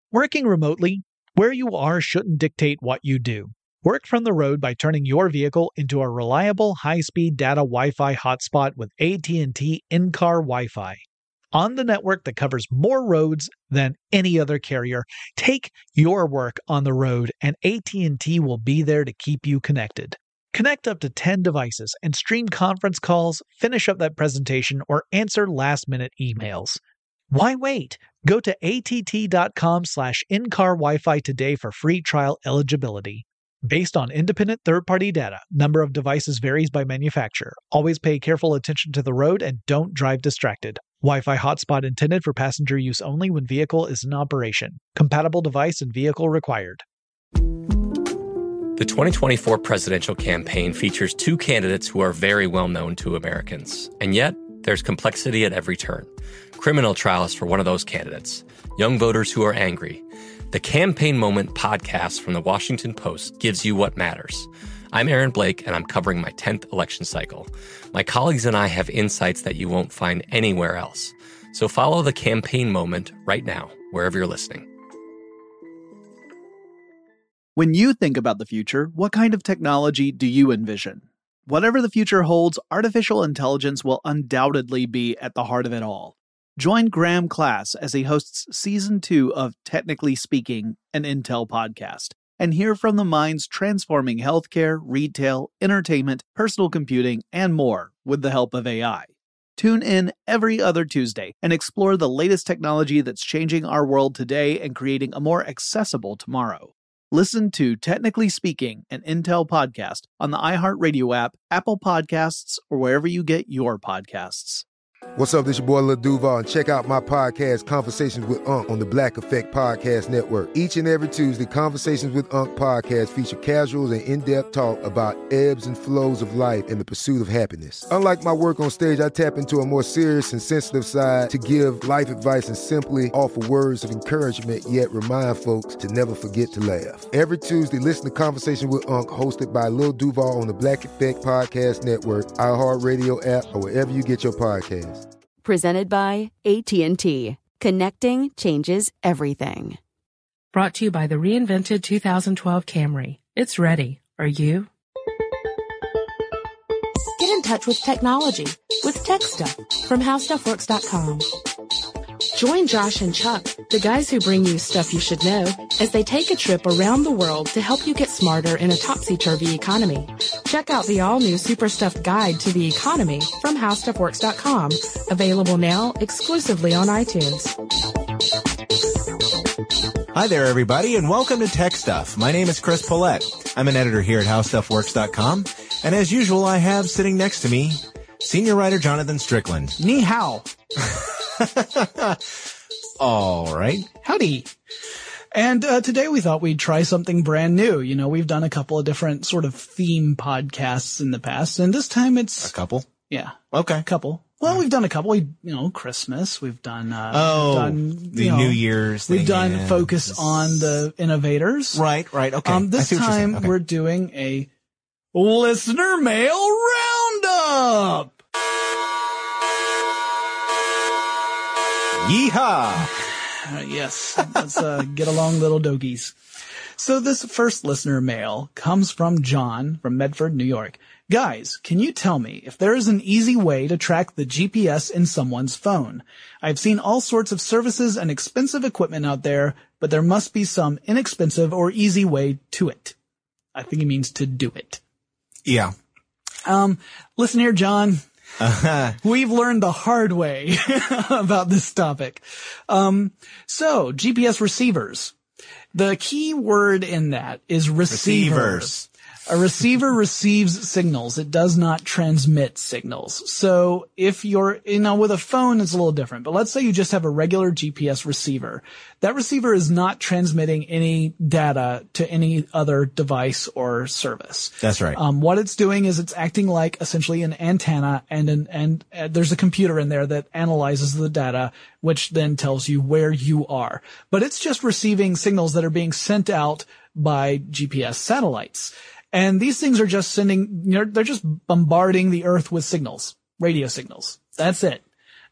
Working remotely, where you are shouldn't dictate what you do. Work from the road by turning your vehicle into a reliable high-speed data Wi-Fi hotspot with AT&T in-car Wi-Fi. On the network that covers more roads than any other carrier, take your work on the road and AT&T will be there to keep you connected. Connect up to 10 devices and stream conference calls, finish up that presentation, or answer last-minute emails. Why wait? Go to att.com/in-car Wi-Fi today for free trial eligibility. Based on independent third-party data, number of devices varies by manufacturer. Always pay careful attention to the road and don't drive distracted. Wi-Fi hotspot intended for passenger use only when vehicle is in operation. Compatible device and vehicle required. The 2024 presidential campaign features two candidates who are very well known to Americans. And yet, there's complexity at every turn. Criminal trials for one of those candidates. Young voters who are angry. The Campaign Moment podcast from the Washington Post gives you what matters. I'm Aaron Blake, and I'm covering my 10th election cycle. My colleagues and I have insights that you won't find anywhere else. So follow the Campaign Moment right now, wherever you're listening. When you think about the future, what kind of technology do you envision? Whatever the future holds, artificial intelligence will undoubtedly be at the heart of it all. Join Graham Class as he hosts Season 2 of Technically Speaking, an Intel podcast, and hear from the minds transforming healthcare, retail, entertainment, personal computing, and more with the help of AI. Tune in every other Tuesday and explore the latest technology that's changing our world today and creating a more accessible tomorrow. Listen to Technically Speaking, an Intel podcast on the iHeartRadio app, Apple Podcasts, or wherever you get your podcasts. What's up, this your boy Lil Duval, and check out my podcast, Conversations with Unc, on the Black Effect Podcast Network. Each and every Tuesday, Conversations with Unc podcast feature casual and in-depth talk about ebbs and flows of life and the pursuit of happiness. Unlike my work on stage, I tap into a more serious and sensitive side to give life advice and simply offer words of encouragement, yet remind folks to never forget to laugh. Every Tuesday, listen to Conversation with Unc, hosted by Lil Duval on the Black Effect Podcast Network, iHeartRadio app, or wherever you get your podcasts. Presented by AT&T. Connecting changes everything. Brought to you by the reinvented 2012 Camry. It's ready. Are you? Get in touch with technology with Tech Stuff from HowStuffWorks.com. Join Josh and Chuck, the guys who bring you stuff you should know, as they take a trip around the world to help you get smarter in a topsy-turvy economy. Check out the all-new Super Stuffed Guide to the Economy from HowStuffWorks.com. Available now exclusively on iTunes. Hi there, everybody, and welcome to Tech Stuff. My name is Chris Paulette. I'm an editor here at HowStuffWorks.com, and as usual, I have sitting next to me senior writer Jonathan Strickland. Ni hao. All right. Howdy. And today we thought we'd try something brand new. You know, we've done a couple of different sort of theme podcasts in the past, and this time it's... A couple? Yeah. Okay. A couple. Well, we've done a couple. Christmas. We've done... New Year's thing. We've done Focus on the Innovators. Right. Okay. This time we're doing a Listener Mail Roundup. Yeehaw! Yes, let's get along, little doggies. So this first listener mail comes from John from Medford, New York. Guys, can you tell me if there is an easy way to track the GPS in someone's phone? I've seen all sorts of services and expensive equipment out there, but there must be some inexpensive or easy way to it. I think he means to do it. Yeah. Listen here, John. We've learned the hard way about this topic. So GPS receivers. The key word in that is receivers. A receiver receives signals. It does not transmit signals. So if you're, with a phone, it's a little different. But let's say you just have a regular GPS receiver. That receiver is not transmitting any data to any other device or service. That's right. What it's doing is it's acting like essentially an antenna, and there's a computer in there that analyzes the data, which then tells you where you are. But it's just receiving signals that are being sent out by GPS satellites. And these things are just they're just bombarding the earth with signals, radio signals. That's it.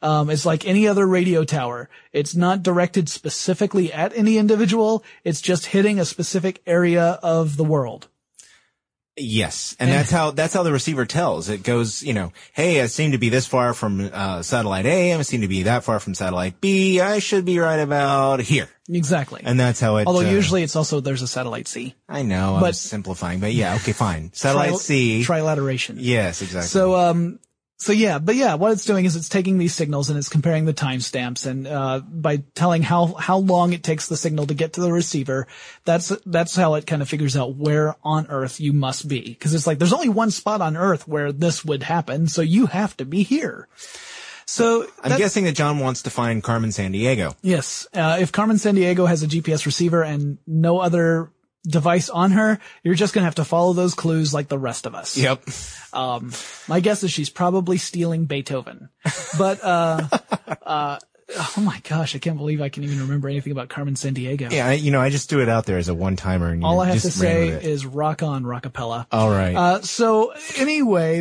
It's like any other radio tower. It's not directed specifically at any individual. It's just hitting a specific area of the world. Yes. And that's how the receiver tells. It goes, hey, I seem to be this far from satellite A. I seem to be that far from satellite B. I should be right about here. Exactly. And that's how it... Although usually it's also, there's a satellite C. I know, I'm simplifying, but yeah, okay, fine. Satellite C. Trilateration. Yes, exactly. So what it's doing is it's taking these signals and it's comparing the timestamps, and by telling how long it takes the signal to get to the receiver, that's how it kind of figures out where on Earth you must be. Because it's like there's only one spot on Earth where this would happen, so you have to be here. So I'm guessing that John wants to find Carmen Sandiego. Yes, if Carmen Sandiego has a GPS receiver and no other device on her, you're just gonna have to follow those clues like the rest of us. Yep. My guess is she's probably stealing Beethoven. But, oh my gosh, I can't believe I can even remember anything about Carmen Sandiego. Yeah, I just threw it out there as a one-timer. And all I have to say is rock on, rockapella. All right. So anyway,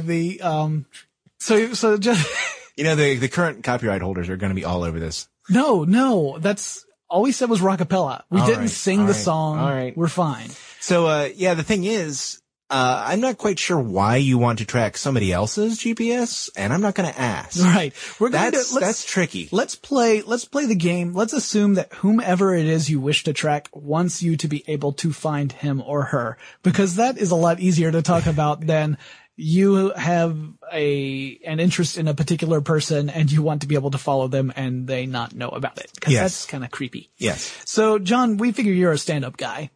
so just... the current copyright holders are going to be all over this. No, that's... All we said was rockapella. We didn't sing the song. All right. We're fine. So, the thing is, I'm not quite sure why you want to track somebody else's GPS, and I'm not going to ask. Right. That's tricky. Let's play the game. Let's assume that whomever it is you wish to track wants you to be able to find him or her, because that is a lot easier to talk about than you have an interest in a particular person and you want to be able to follow them and they not know about it. Cause that's kind of creepy. Yes. So John, we figure you're a stand-up guy.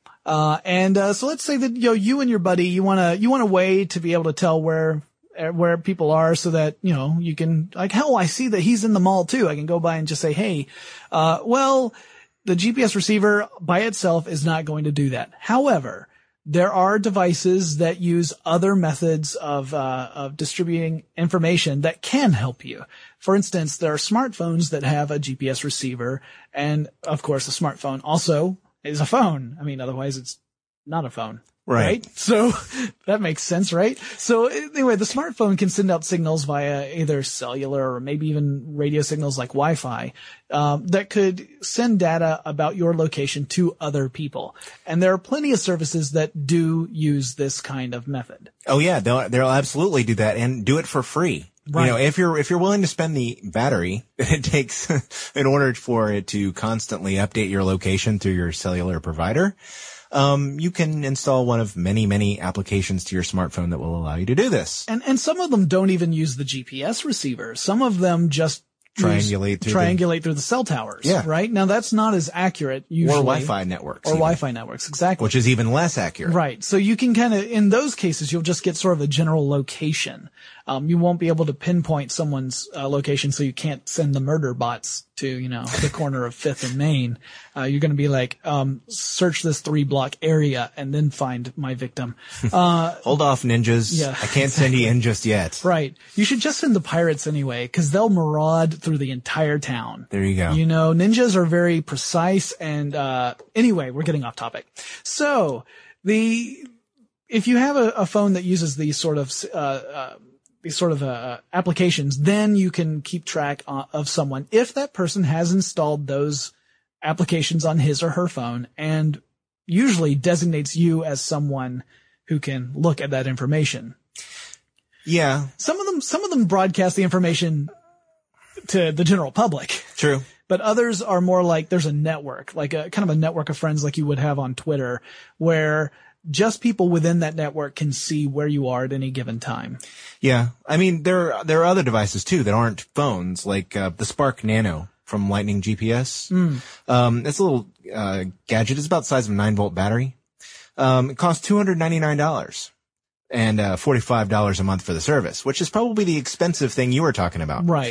So let's say that, you and your buddy, you want a way to be able to tell where people are so that, you can, like, hell, I see that he's in the mall too. I can go by and just say, hey, the GPS receiver by itself is not going to do that. However, there are devices that use other methods of distributing information that can help you. For instance, there are smartphones that have a GPS receiver, and of course, a smartphone also is a phone. I mean, otherwise it's not a phone. Right? So that makes sense, right? So anyway, the smartphone can send out signals via either cellular or maybe even radio signals like Wi-Fi, that could send data about your location to other people. And there are plenty of services that do use this kind of method. Oh yeah, they'll absolutely do that and do it for free. Right. If you're willing to spend the battery that it takes in order for it to constantly update your location through your cellular provider, you can install one of many, many applications to your smartphone that will allow you to do this. And some of them don't even use the GPS receiver. Some of them just triangulate through the cell towers. Yeah. Right? Now that's not as accurate usually. Or Wi-Fi networks. Exactly. Which is even less accurate. Right. So you can in those cases, you'll just get sort of a general location. You won't be able to pinpoint someone's location, so you can't send the murder bots to, the corner of 5th and Main. You're going to be like, search this 3-block area and then find my victim. Hold off, ninjas. Yeah. I can't send you in just yet. Right. You should just send the pirates anyway, because they'll maraud through the entire town. There you go. Ninjas are very precise and, anyway, we're getting off topic. So, if you have a phone that uses these sort of applications, then you can keep track of someone if that person has installed those applications on his or her phone and usually designates you as someone who can look at that information. Yeah. Some of them broadcast the information to the general public. True. But others are more like there's a network, like a kind of a network of friends like you would have on Twitter, where just people within that network can see where you are at any given time. Yeah. I mean, there are other devices too that aren't phones, like the Spark Nano from Lightning GPS. It's a little gadget. It's about the size of a 9-volt battery. It costs $299 and $45 a month for the service, which is probably the expensive thing you were talking about. Right.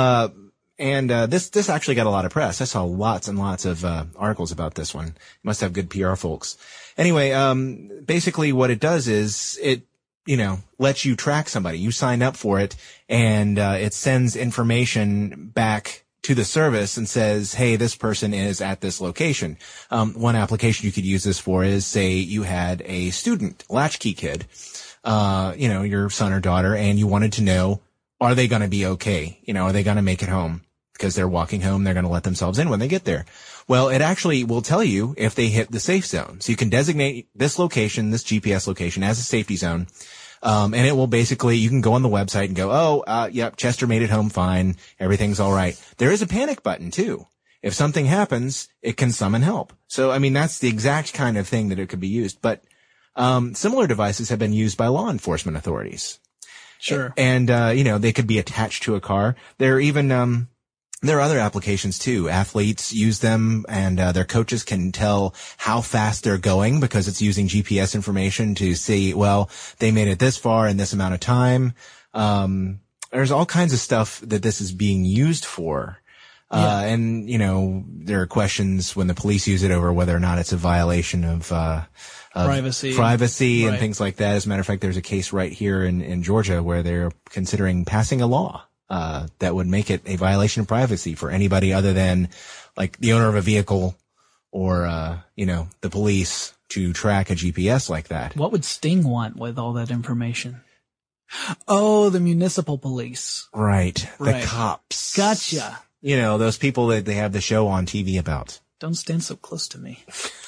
This actually got a lot of press. I saw lots and lots of articles about this one. You must have good PR folks. Anyway, basically what it does is it, lets you track somebody. You sign up for it and it sends information back to the service and says, hey, this person is at this location. One application you could use this for is, say you had a student, latchkey kid, your son or daughter, and you wanted to know are they going to be okay? Are they going to make it home? Because they're walking home, they're going to let themselves in when they get there. Well, it actually will tell you if they hit the safe zone. So you can designate this location, this GPS location, as a safety zone. And it will basically, you can go on the website and go, yep, Chester made it home fine. Everything's all right. There is a panic button too. If something happens, it can summon help. So, I mean, that's the exact kind of thing that it could be used. But, similar devices have been used by law enforcement authorities. Sure. And, they could be attached to a car. There are even, there are other applications too. Athletes use them, and their coaches can tell how fast they're going because it's using GPS information to see, well, they made it this far in this amount of time. There's all kinds of stuff that this is being used for. And, there are questions when the police use it over whether or not it's a violation of privacy and things like that. As a matter of fact, there's a case right here in Georgia where they're considering passing a law that would make it a violation of privacy for anybody other than like the owner of a vehicle or, the police to track a GPS like that. What would Sting want with all that information? Oh, the municipal police. Right. The cops. Gotcha. Those people that they have the show on TV about. Don't stand so close to me.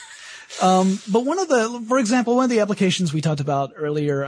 But for example, one of the applications we talked about earlier,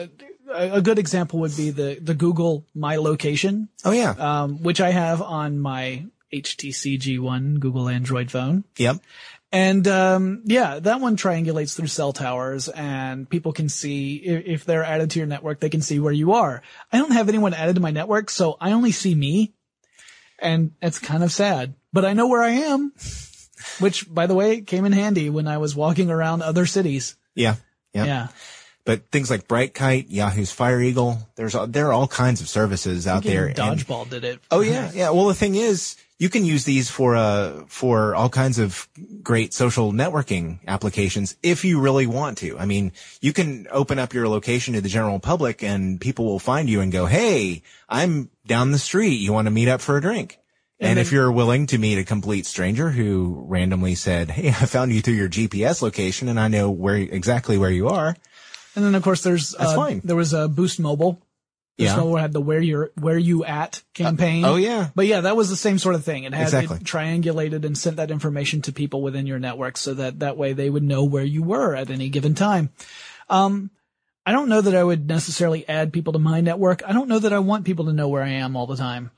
a good example would be the Google My Location. Oh yeah. Which I have on my HTC G1 Google Android phone. Yep. And, that one triangulates through cell towers and people can see if they're added to your network, they can see where you are. I don't have anyone added to my network, so I only see me. And it's kind of sad, but I know where I am, which by the way, came in handy when I was walking around other cities. Yeah. Yeah. But things like BrightKite, Yahoo's Fire Eagle, there are all kinds of services out there. Dodgeball did it. Oh yeah. Yeah. Well, the thing is, you can use these for all kinds of great social networking applications if you really want to. I mean, you can open up your location to the general public and people will find you and go, hey, I'm down the street. You want to meet up for a drink? And if you're willing to meet a complete stranger who randomly said, hey, I found you through your GPS location and I know exactly where you are. And then of course that's fine. There was a Boost Mobile. Boost Mobile had the where you at campaign. Oh yeah. But yeah, that was the same sort of thing. It had it triangulated and sent that information to people within your network so that way they would know where you were at any given time. I don't know that I would necessarily add people to my network. I don't know that I want people to know where I am all the time.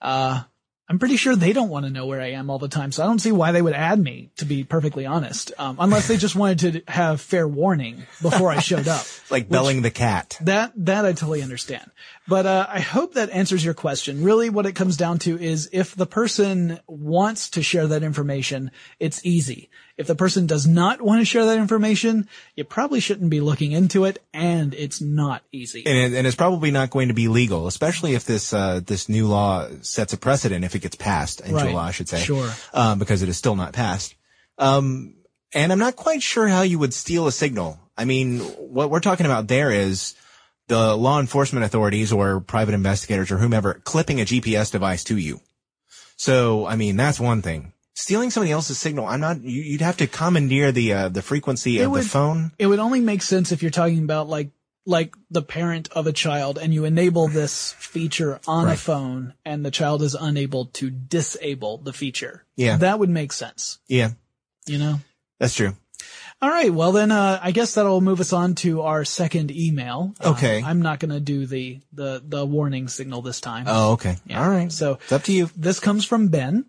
I'm pretty sure they don't want to know where I am all the time, so I don't see why they would add me, to be perfectly honest. Unless they just wanted to have fair warning before I showed up. Like belling the cat. That I totally understand. But, I hope that answers your question. Really what it comes down to is if the person wants to share that information, it's easy. If the person does not want to share that information, you probably shouldn't be looking into it, and it's not easy. And it's probably not going to be legal, especially if this new law sets a precedent, if it gets passed into law, I should say. Sure. Because it is still not passed. And I'm not quite sure how you would steal a signal. I mean, what we're talking about there is the law enforcement authorities or private investigators or whomever clipping a GPS device to you. So, I mean, that's one thing. Stealing somebody else's signal, you'd have to commandeer the frequency of the phone. It would only make sense if you're talking about like the parent of a child and you enable this feature on a phone and the child is unable to disable the feature. Yeah. That would make sense. Yeah. That's true. All right. Well, then, I guess that'll move us on to our second email. Okay. I'm not going to do the warning signal this time. Oh, okay. Yeah. All right. So it's up to you. This comes from Ben.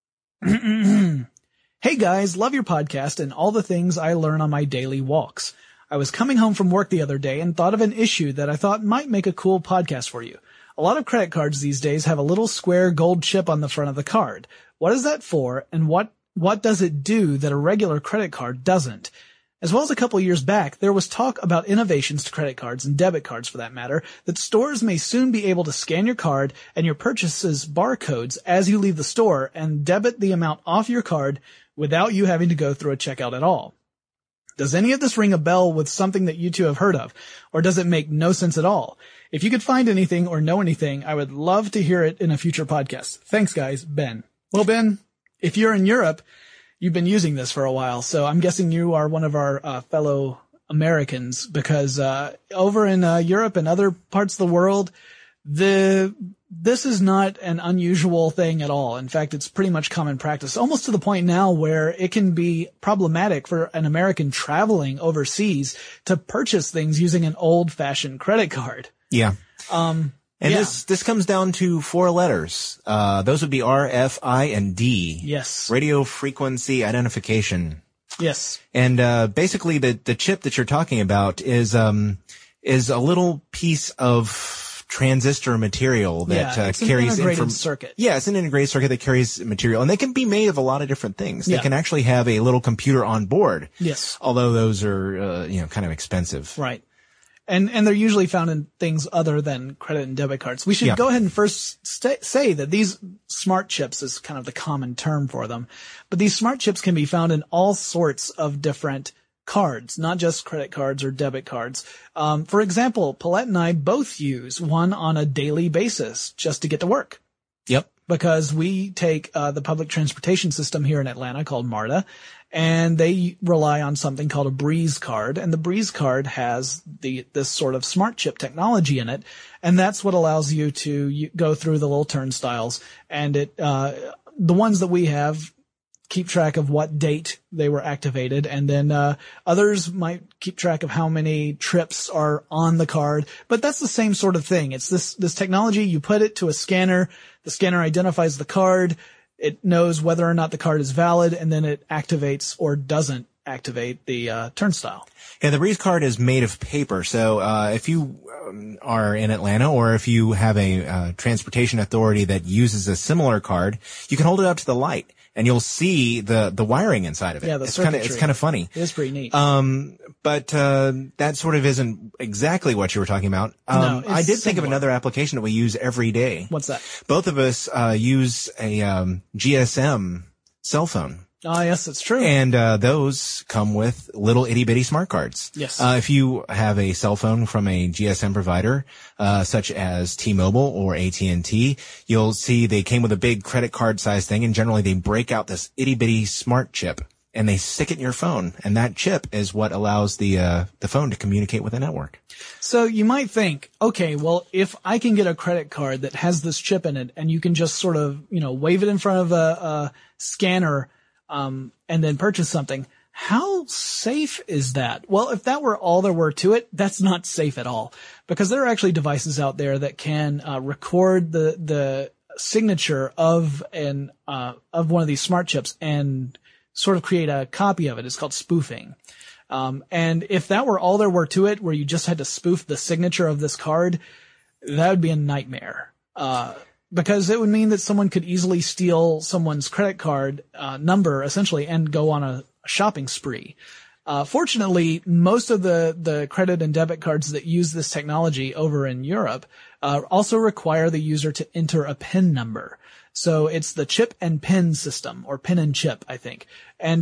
Hey guys, love your podcast and all the things I learn on my daily walks. I was coming home from work the other day and thought of an issue that I thought might make a cool podcast for you. A lot of credit cards these days have a little square gold chip on the front of the card. What is that for, and what does it do that a regular credit card doesn't? As well as a couple years back, there was talk about innovations to credit cards and debit cards for that matter, that stores may soon be able to scan your card and your purchases barcodes as you leave the store and debit the amount off your card without you having to go through a checkout at all. Does any of this ring a bell with something that you two have heard of, or does it make no sense at all? If you could find anything or know anything, I would love to hear it in a future podcast. Thanks guys, Ben. Well, Ben, if you're in Europe, you've been using this for a while, so I'm guessing you are one of our fellow Americans because over in Europe and other parts of the world, This is not an unusual thing at all. In fact, it's pretty much common practice, almost to the point now where it can be problematic for an American traveling overseas to purchase things using an old-fashioned credit card. Yeah. This comes down to 4 letters. Those would be R, F, I, and D. Yes. Radio frequency identification. Yes. And basically the chip that you're talking about is a little piece of transistor material that carries an integrated circuit. Yeah, it's an integrated circuit that carries material, and they can be made of a lot of different things. They can actually have a little computer on board. Yes. Although those are kind of expensive. Right. And they're usually found in things other than credit and debit cards. We should go ahead and first say that these smart chips is kind of the common term for them. But these smart chips can be found in all sorts of different cards, not just credit cards or debit cards. For example, Paulette and I both use one on a daily basis just to get to work. Yep. Because we take the public transportation system here in Atlanta called MARTA, and they rely on something called a Breeze card, and the Breeze card has this sort of smart chip technology in it, and that's what allows you to go through the little turnstiles, and the ones that we have keep track of what date they were activated, and then others might keep track of how many trips are on the card. But that's the same sort of thing. It's this technology. You put it to a scanner. The scanner identifies the card. It knows whether or not the card is valid, and then it activates or doesn't activate the turnstile. Yeah, the Breeze card is made of paper. So if you are in Atlanta, or if you have a transportation authority that uses a similar card, you can hold it up to the light, and you'll see the wiring inside of it. Yeah, it's kind of funny. It is pretty neat. But that sort of isn't exactly what you were talking about. No, I did think of another application that we use every day. What's that? Both of us use a GSM cell phone. Oh, yes, that's true. And those come with little itty bitty smart cards. Yes. If you have a cell phone from a GSM provider, such as T-Mobile or AT&T, you'll see they came with a big credit card size thing, and generally they break out this itty bitty smart chip and they stick it in your phone, and that chip is what allows the phone to communicate with the network. So you might think, okay, well, if I can get a credit card that has this chip in it, and you can just sort of, wave it in front of a scanner, and then purchase something, how safe is that? Well, if that were all there were to it, that's not safe at all, because there are actually devices out there that can record the signature of one of these smart chips and sort of create a copy of it. It's called spoofing. And if that were all there were to it, where you just had to spoof the signature of this card, that would be a nightmare. Because it would mean that someone could easily steal someone's credit card number, essentially, and go on a shopping spree. Fortunately, most of the credit and debit cards that use this technology over in Europe also require the user to enter a PIN number. So it's the chip and PIN system, or PIN and chip, I think. And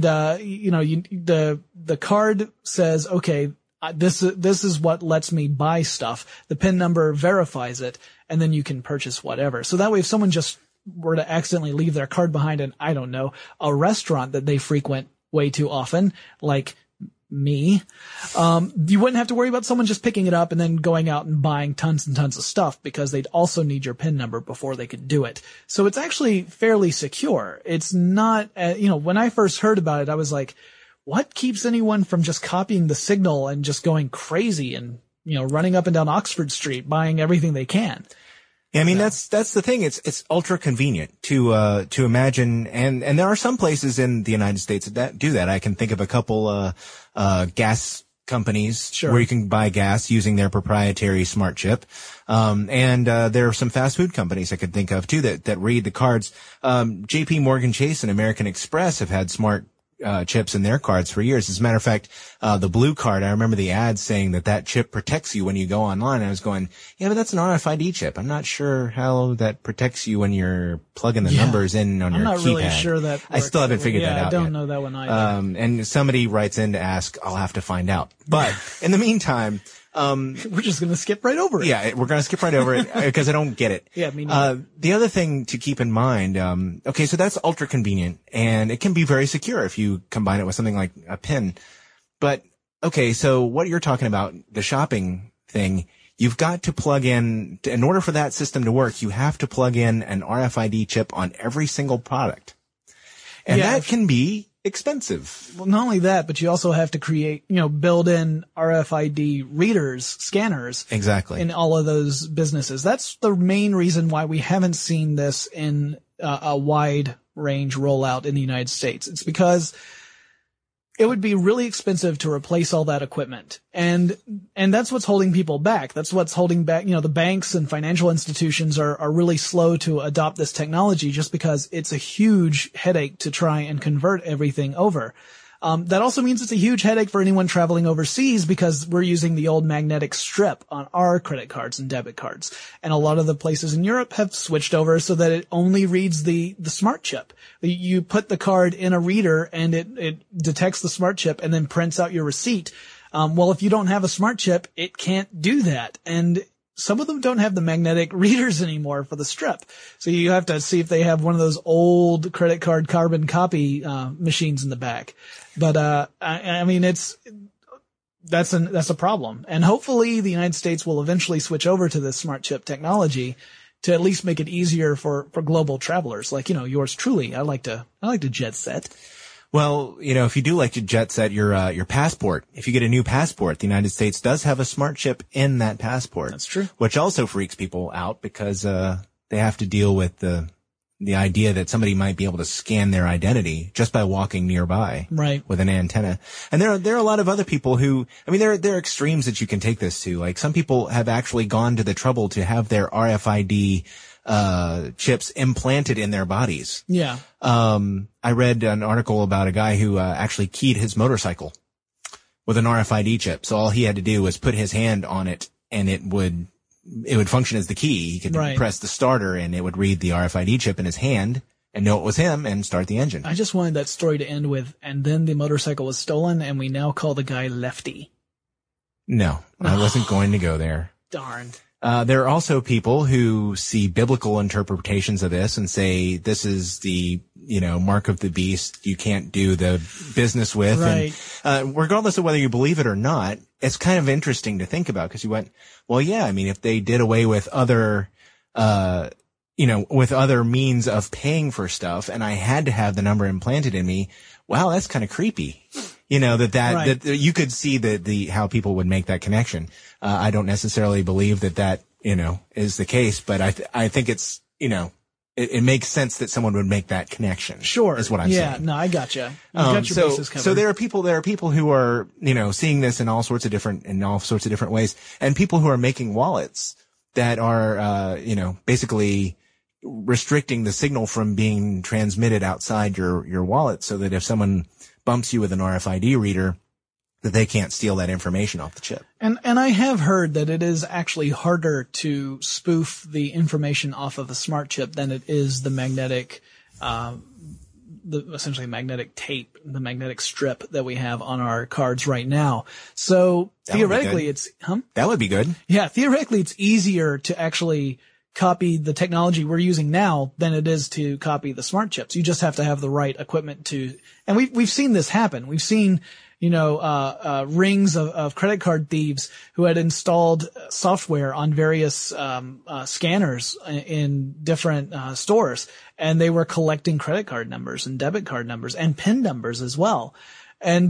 the card says, okay, this is what lets me buy stuff. The PIN number verifies it, and then you can purchase whatever. So that way, if someone just were to accidentally leave their card behind in, I don't know, a restaurant that they frequent way too often, like me, you wouldn't have to worry about someone just picking it up and then going out and buying tons and tons of stuff, because they'd also need your PIN number before they could do it. So it's actually fairly secure. It's not, when I first heard about it, I was like, what keeps anyone from just copying the signal and just going crazy and, running up and down Oxford Street, buying everything they can? Yeah, I mean, that's the thing. It's ultra convenient to imagine. And there are some places in the United States that do that. I can think of a couple, gas companies where you can buy gas using their proprietary smart chip. And there are some fast food companies I could think of too that read the cards. JP Morgan Chase and American Express have had smart chips in their cards for years. As a matter of fact, the blue card, I remember the ad saying that chip protects you when you go online. I was going, yeah, but that's an RFID chip. I'm not sure how that protects you when you're plugging the numbers in on your keypad. I'm not really sure that works. I still haven't figured that out I don't yet. know that one either. And somebody writes in to ask, I'll have to find out. But in the meantime, we're just going to skip right over it. Yeah, we're going to skip right over it because I don't get it. Yeah, me neither. The other thing to keep in mind, okay, so that's ultra convenient, and it can be very secure if you combine it with something like a PIN. But okay, so what you're talking about, the shopping thing, you've got to plug in order for that system to work, you have to plug in an RFID chip on every single product. And that can be expensive. Well, not only that, but you also have to create, build in RFID readers, scanners. Exactly. In all of those businesses. That's the main reason why we haven't seen this in a wide range rollout in the United States. It's because it would be really expensive to replace all that equipment. And that's what's holding people back. That's what's holding back, the banks and financial institutions are really slow to adopt this technology just because it's a huge headache to try and convert everything over. That also means it's a huge headache for anyone traveling overseas because we're using the old magnetic strip on our credit cards and debit cards. And a lot of the places in Europe have switched over so that it only reads the smart chip. You put the card in a reader and it detects the smart chip and then prints out your receipt. Well, if you don't have a smart chip, it can't do that. And some of them don't have the magnetic readers anymore for the strip. So you have to see if they have one of those old credit card carbon copy machines in the back. But I mean, that's a problem. And hopefully the United States will eventually switch over to this smart chip technology to at least make it easier for global travelers like, yours truly. I like to jet set. Well, if you do like to jet set your passport, if you get a new passport, the United States does have a smart chip in that passport. That's true. Which also freaks people out because they have to deal with the idea that somebody might be able to scan their identity just by walking nearby. Right. With an antenna. And there are a lot of other people who, there are extremes that you can take this to. Like some people have actually gone to the trouble to have their RFID chips implanted in their bodies. Yeah. I read an article about a guy who actually keyed his motorcycle with an RFID chip. So all he had to do was put his hand on it and it would function as the key. He could press the starter and it would read the RFID chip in his hand and know it was him and start the engine. I just wanted that story to end with, and then the motorcycle was stolen and we now call the guy Lefty. No, I wasn't going to go there. Darn. There are also people who see biblical interpretations of this and say this is the, mark of the beast you can't do the business with. Right. And regardless of whether you believe it or not, it's kind of interesting to think about because you went, well, yeah, if they did away with other, with other means of paying for stuff and I had to have the number implanted in me, wow, that's kind of creepy. That you could see how people would make that connection. I don't necessarily believe that, is the case, but I think it's, it makes sense that someone would make that connection. Sure. Is what I'm saying. Yeah, no, I gotcha. You got your bases covered. So there are people who are, seeing this in all sorts of different ways, and people who are making wallets that are, basically restricting the signal from being transmitted outside your wallet so that if someone bumps you with an RFID reader, that they can't steal that information off the chip. And I have heard that it is actually harder to spoof the information off of a smart chip than it is the magnetic, essentially magnetic tape, the magnetic strip that we have on our cards right now. So theoretically that would be good. Yeah, theoretically it's easier to actually copy the technology we're using now than it is to copy the smart chips. You just have to have the right equipment and we've seen this happen. We've seen, rings of credit card thieves who had installed software on various, scanners in different, stores, and they were collecting credit card numbers and debit card numbers and PIN numbers as well. And,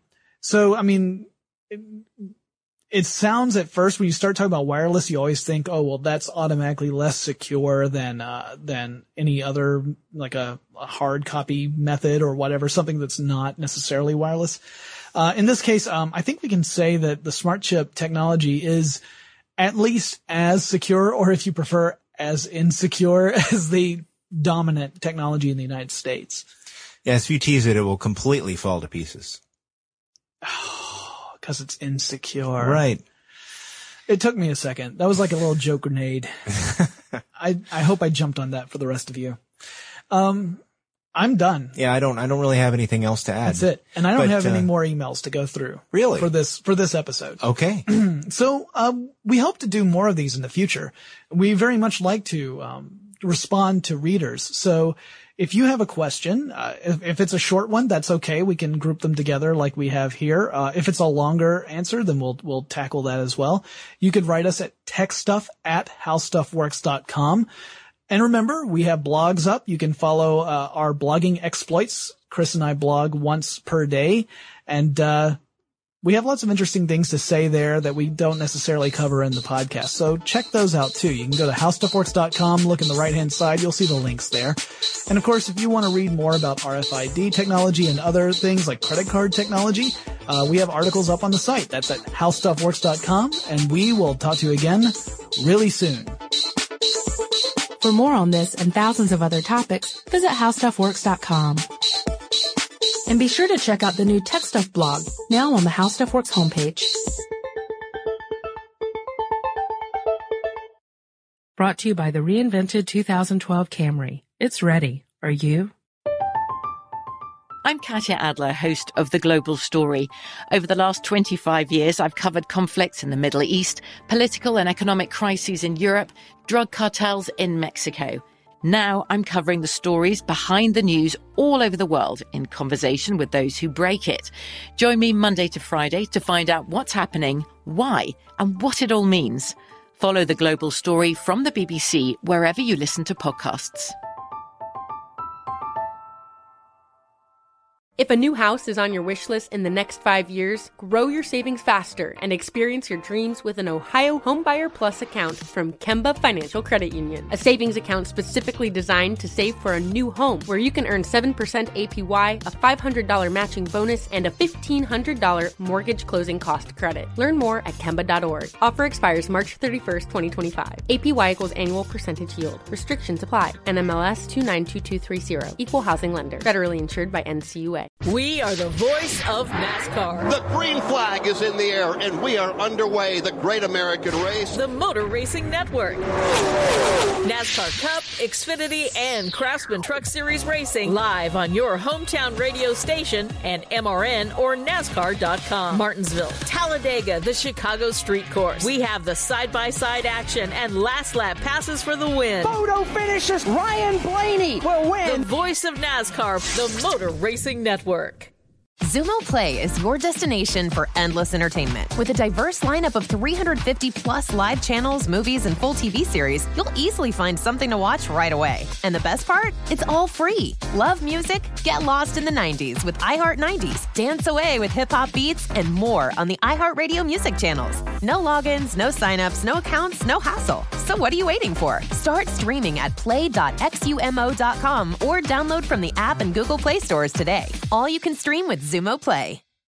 it sounds at first when you start talking about wireless, you always think, oh, well, that's automatically less secure than any other, like a hard copy method or whatever, something that's not necessarily wireless. In this case, I think we can say that the smart chip technology is at least as secure, or if you prefer, as insecure as the dominant technology in the United States. Yes, if you tease it, it will completely fall to pieces. Because it's insecure. Right. It took me a second. That was like a little joke grenade. I hope I jumped on that for the rest of you. I'm done. Yeah, I don't really have anything else to add. That's it. And I don't have any more emails to go through. Really? For this episode. Okay. So, we hope to do more of these in the future. We very much like to, respond to readers. So, If you have a question, if it's a short one, that's okay. We can group them together like we have here. If it's a longer answer, then we'll tackle that as well. You could write us at techstuff@howstuffworks.com. And remember, we have blogs up. You can follow our blogging exploits. Chris and I blog once per day. And we have lots of interesting things to say there that we don't necessarily cover in the podcast. So check those out too. You can go to howstuffworks.com, look in the right-hand side. You'll see the links there. And of course, if you want to read more about RFID technology and other things like credit card technology, we have articles up on the site. That's at howstuffworks.com. And we will talk to you again really soon. For more on this and thousands of other topics, visit howstuffworks.com. And be sure to check out the new Tech Stuff blog, now on the How Stuff Works homepage. Brought to you by the reinvented 2012 Camry. It's ready. Are you? I'm Katya Adler, host of The Global Story. Over the last 25 years, I've covered conflicts in the Middle East, political and economic crises in Europe, drug cartels in Mexico. Now I'm covering the stories behind the news all over the world in conversation with those who break it. Join me Monday to Friday to find out what's happening, why, and what it all means. Follow The Global Story from the BBC wherever you listen to podcasts. If a new house is on your wish list in the next 5 years, grow your savings faster and experience your dreams with an Ohio Homebuyer Plus account from Kemba Financial Credit Union. A savings account specifically designed to save for a new home, where you can earn 7% APY, a $500 matching bonus, and a $1,500 mortgage closing cost credit. Learn more at Kemba.org. Offer expires March 31st, 2025. APY equals annual percentage yield. Restrictions apply. NMLS 292230. Equal housing lender. Federally insured by NCUA. We are the voice of NASCAR. The green flag is in the air, and we are underway. The Great American Race. The Motor Racing Network. NASCAR Cup, Xfinity, and Craftsman Truck Series Racing live on your hometown radio station and MRN or NASCAR.com. Martinsville, Talladega, the Chicago Street Course. We have the side-by-side action and last lap passes for the win. Photo finishes. Ryan Blaney will win. The voice of NASCAR, the Motor Racing Network. Xumo Play is your destination for endless entertainment. With a diverse lineup of 350 plus live channels, movies, and full TV series, you'll easily find something to watch right away. And the best part? It's all free. Love music? Get lost in the 90s with iHeart 90s, dance away with hip-hop beats, and more on the iHeartRadio music channels. No logins, no signups, no accounts, no hassle. So what are you waiting for? Start streaming at play.xumo.com or download from the app and Google Play stores today. All you can stream with Xumo Play.